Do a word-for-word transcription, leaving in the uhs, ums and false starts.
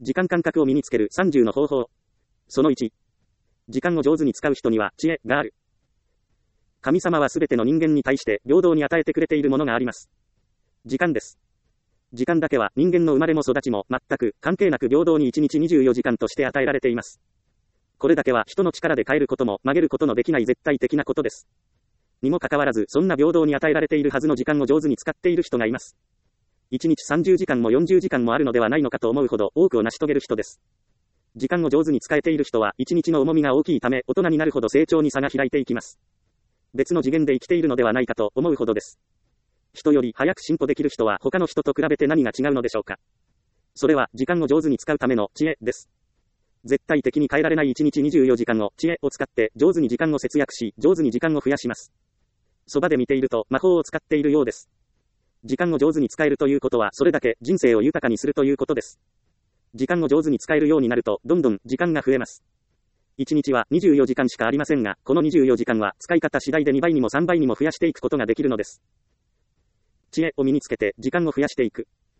時間感覚を身につけるさんじゅうの方法。そのいち。時間を上手に使う人には知恵がある。神様はすべての人間に対して平等に与えてくれているものがあります。時間です。時間だけは人間の生まれも育ちも全く関係なく平等にいちにちにじゅうよじかんとして与えられています。これだけは人の力で変えることも曲げることのできない絶対的なことです。にもかかわらずそんな平等に与えられているはずの時間を上手に使っている人がいます。いちにちさんじゅうじかんもよんじゅうじかんもあるのではないのかと思うほど多くを成し遂げる人です。時間を上手に使えている人はいちにちの重みが大きいため大人になるほど成長に差が開いていきます。別の次元で生きているのではないかと思うほどです。人より早く進歩できる人は他の人と比べて何が違うのでしょうか。それは時間を上手に使うための知恵です。絶対的に変えられないいちにちにじゅうよじかんを知恵を使って上手に時間を節約し上手に時間を増やします。そばで見ていると魔法を使っているようです。時間を上手に使えるということはそれだけ人生を豊かにするということです。時間を上手に使えるようになるとどんどん時間が増えます。いちにちはにじゅうよじかんしかありませんが、このにじゅうよじかんは使い方次第でにばいにもさんばいにも増やしていくことができるのです。知恵を身につけて時間を増やしていく。